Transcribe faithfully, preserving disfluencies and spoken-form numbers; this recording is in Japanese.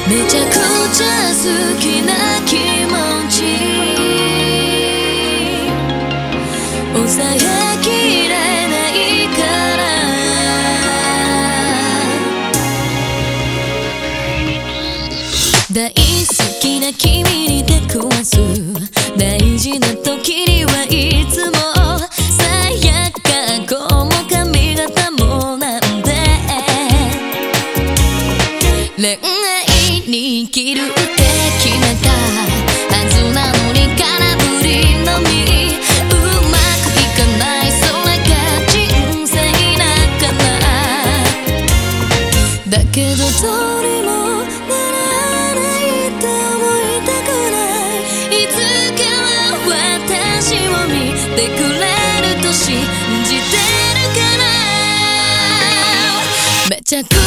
めちゃくちゃ好きな気持ち抑えきれないから大好きな君に出くわす大事な時にはいつもさやかこも髪型もなんで恋愛に生きるって決めたはずなのに空振りのみうまくいかないそれが人生だからだけどどうにもならないって思いたくないいつかは私を見てくれると信じてるからめちゃく